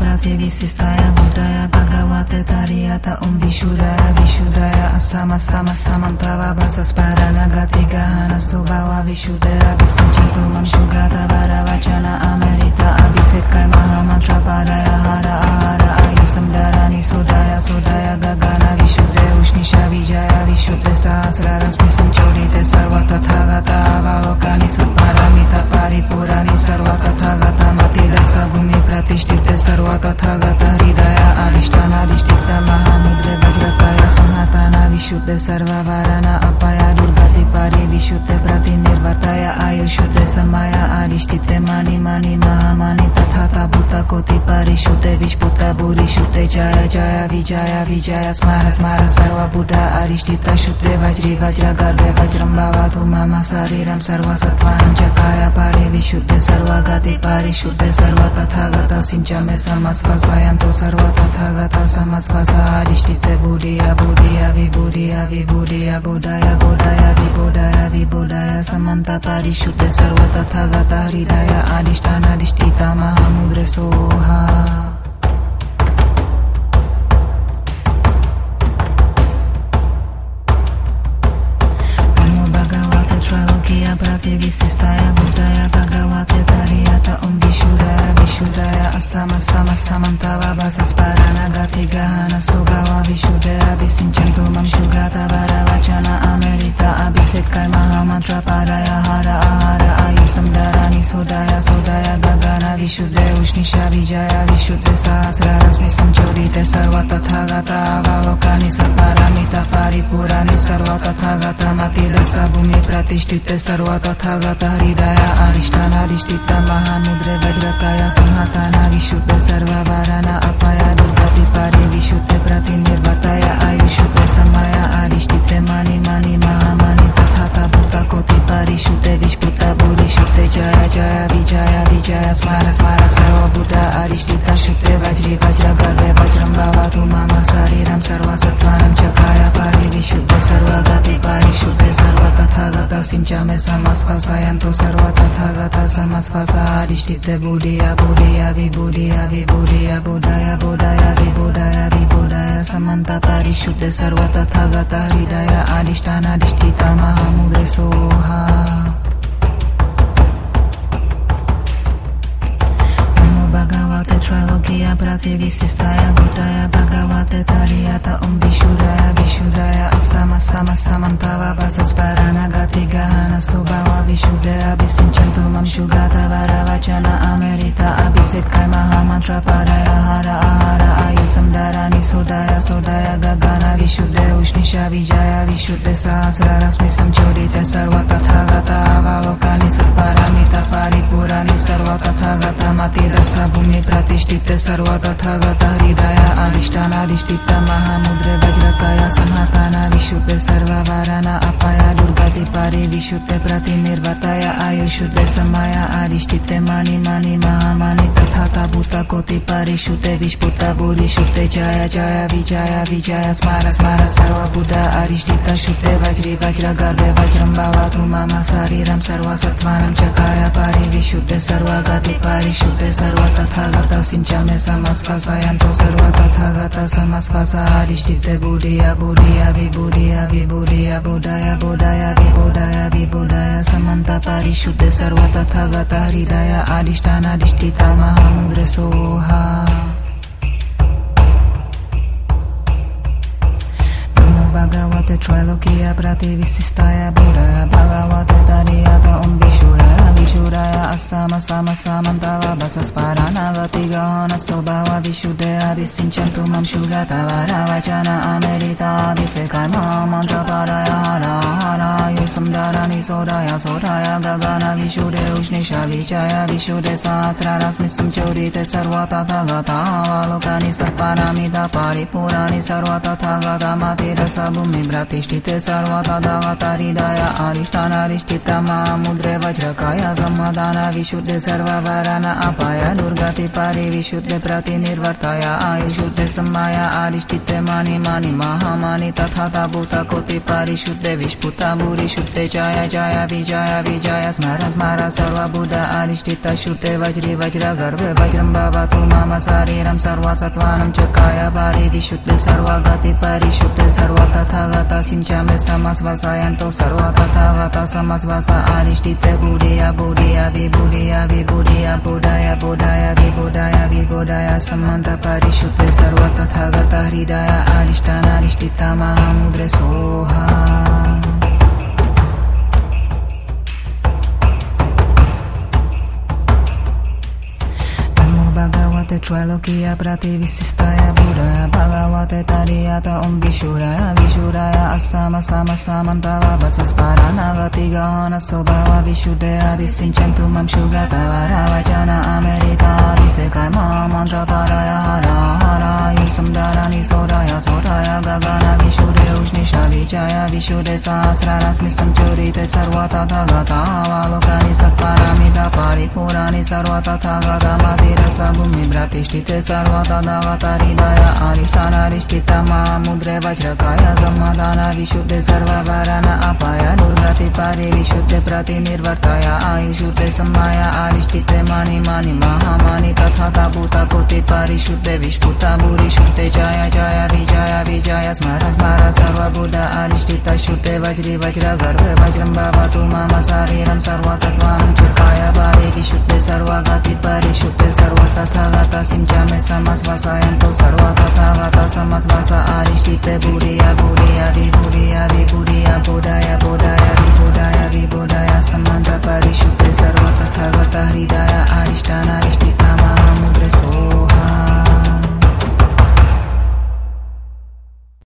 Prativisistaya Buddhaya Bhagavate Tariyata Vishudaya Vishudaya Asama Sama Samantava Basasparana Gatigahana Subhava Vishudaya Visinchatumam Shugata Varavachana Amerita Abhisetkai Mahamantra Padaya Hara Ahara Ayusamdarani Sodaya Sodaya Gagana Vishudaya Ushnisha Vijaya Vishudya Sahasrarasmi Samchodite Sarva Tathagata Avalokani Satparamita Paripurani Sarva Tathagata Matila Sabhumi Pratishtite Sarva Tathagata Hridaya Adhishtana Adhishtita Mahamudre Vajrakaya Samhatana Vishuddha Sarva Varana Apaya Durgati Pari Vishuddha Pratinirvartaya Ayushuddha Samaya Adhishtite Mani Mani Mahamani Tathata Bhuta Koti Parishuddha Vishputa Burishuddha Jaya Jaya Vijaya Vijaya Smara Smara Sarva Buddha Adhishtita Shuddha Vajri Vajra Garbhe Vajram Bhavatu Mama Sariram Sarva Sattvanam Chakaya Pari Vishuddha Sarva Gati Parishuddha Sarva Tathagata Sinchame Samaspasayanto Sarva Tathagata Samaspasa Adhishtite Buddhiya Buddhiya Vibhuddhiya Vibhuddhiya Buddhaya Buddhaya Vibhuddhaya Vibhuddhaya Samanta Parishuddha Sarva Tathagata Hridaya Adhishtana Adhishtita Mahamudre Soha Prativisistaya Buddhaya Bhagavate Tariyata Vishudaya Vishudaya Asama Sama Samantava Basasparana Gatigahana Subhava Vishudaya Visinchatumam Shugata Varavachana Amerita Abhisetkai Mahamantra Padaya Hara Ahara Ayusamdarani Sodaya Sodaya Gagana Vishudaya Ushnisha Vijaya Vishudya Sahasrarasmi Samchodite Sarva Tathagata Avalokani Satparamita Paripurani Sarva Tathagata Matila Sabhumi Pratishtite Sarva Tathagata Hridaya Adhishtana Adhishtita Mahamudre Vajrakaya Samhatana Vishuddha Sarva Varana Apaya Durgati Pari Vishuddha Pratinirvartaya Ayushuddha Samaya Adhishtite Mani Mani Mahamani Tathata Bhuta Koti Parishuddha Vishputa Burishuddha Jaya Jaya Vijaya Vijaya Smara Smara Sarva Buddha Adhishtita Shuddha Vajri Vajra Garbhe Vajram Bhavatu Mama Sariram Sarva Sattvanam Chakaya Pari Vishuddha Sarva Gati Parishuddha Sarva Tathagata Sinchame Samaspasayanto Sarva Tathagata Samaspasa Adhishtite Buddhiya Buddhiya Vibhuddhiya Vibhuddhiya Buddhaya Buddhaya Vibhuddhaya Vibhuddhaya Samanta Parishuddha Sarva Tathagata Hridaya Adhishtana Adhishtita Mahamudre Soha Bhagavate Trilokiya Prativisistaya Buddhaya Bhagavate Tariyata Vishudaya Vishudaya Asama Sama Samantava Basasparana Gatigahana Subhava Vishudaya Visinchatumam Shugata Varavachana Amerita Abhisetkai Mahamantra Padaya Hara Ahara Ayusamdarani Sodaya Sodaya Gagana Vishudaya Ushnisha Vijaya Vishudya Sahasrarasmi Samchodite Sarva Tathagata Avalokani Satparamita Paripurani Sarva Tathagata Matila Sabhumi Pratishtite Sarva Tathagata Hridaya Adhishtana Adhishtita Mahamudre Vajrakaya Samhatana Vishuddha Sarva Varana Apaya Durgati Pari Vishuddha Pratinirvartaya Ayushuddha Samaya Adhishtite Mani Mani Mahamani Tathata Bhuta Koti Parishuddha Vishputa Burishuddha Jaya Jaya Vijaya Vijaya Smara Smara Sarva Buddha Adhishtita Shuddha Vajri Vajra Garbhe Vajram Bhavatu Mama Sariram Sarva Sattvanam Chakaya Pari Vishuddha Sarva Gati Parishuddha Sarva Tathagata Sinchame Samaspasayanto Sarva Tathagata Samaspasa Adhishtite Buddhiya Buddhiya Vibhuddhiya Vibhuddhiya Buddhaya Buddhaya Vibhuddhaya Vibhuddhaya Samanta Parishuddha Sarva Tathagata Hridaya Adhishtana Adhishtita Mahamudre Soha Bhagavate Trilokiya Prativisistaya Buddhaya Bhagavate Tariyata Vishudaya Vishudaya Asama Sama Samantava Basasparana Gatigahana Subhava Vishuddhaya Visinchatumam Shugata Varavachana Amerita Abhisetkai Mahamantra Padaya Hara Hara Ayusamdarani Sodaya Sodaya Gagana Vishudaya Ushnisha Vijaya Vishudya Sahasrarasmi Samchodite Sarva Tathagata Avalokani Satparamita Paripurani Sarva Tathagata Matira Sabhumi Brati प्रतिष्ठिते सर्व तथागता हृदय अरिष्टानारिष्ठिता महामुद्रे वज्रकाय समाधान विशुद्धे सर्ववरण अपाय दुर्गति पारि विशुद्धे प्रतिनिर्वर्तय आयुषुद्धे सम्माय अरिष्ठिते मानि मानि महामानि तथा भूत कोटि परिशुद्धे विस्फुता भूरि शुद्धे जय जय विजय विजय स्मर स्मर सर्वबुध अरिष्ठित शुद्धे वज्री वज्र गर्भे वज्रं भवतु मम शरीरं सर्वसत्त्वानं च काय पारि विशुद्धे सर्वगति परिशुद्धे सर्व तथागता सिञ्चामे समस्वसायन्तो सर्व तथागता समस्वसा अरिष्ठिते बुधिया बुधिया विबुधिया विबुधिया बुधाय बुधाय विबुधाय विबुधाय समन्त परिशुद्धे सर्व तथागता हृदय अरिष्टानारिष्ठिता महामुद्रे Soha Bhagavate Trilokiya Prativisistaya Buddhaya Bhagavate Tariyata Vishuraya Vishuraya Asama Sama Samantava Basasparana Gati Gahana Sobhava Vishuddhaya Visinchantu Mamshugata Varavajana Amerita Visekai Mahamantra Paraya Hara Hara Yusamdharani Sodaya Sodaya Gagana Vishuddhe Ushnisha Vijaya Vishuddhe Sahasrarasmi Samchurite Sarva Tathagata Avalokani Satparamita Paripurani Sarva Tathagata Matirasa Bhumi Pratishtite Sarva Tadavata Hridaya Arishtana Mahamudre Vajrakaya Samadhana Vishuddhe Sarva Varana Apaya Durgati Pari Vishuddhe Pratinirvartaya Ayushuddhe Sammaya Arishtite Mani Mani Mahamani Tathata Bhuta Koti Parishuddhe Vishputa Bhuri Shuddhe Jaya Jaya Vijaya Vijaya Smara Smara Sarva Buddha Arishtita Shuddhe Vajri Vajra Garbhe Vajram Bhavatu Mama Sariram Sarva Sattvanam Chakaya Pari Vishuddhe Sarva Gati Parishuddhe Sarva Tathagata Simchame Samasvasayanto Sarva Tathagata Samasvasa Arishtite Buddhiya Buddhiya Vibhudiya Vibhudiya Bodhaya Bodhaya Vibhodaya Vibhodaya Samanta Parishuddhe Sarva Tathagata Hridaya Arishtana Arishtita Mahamudre Soha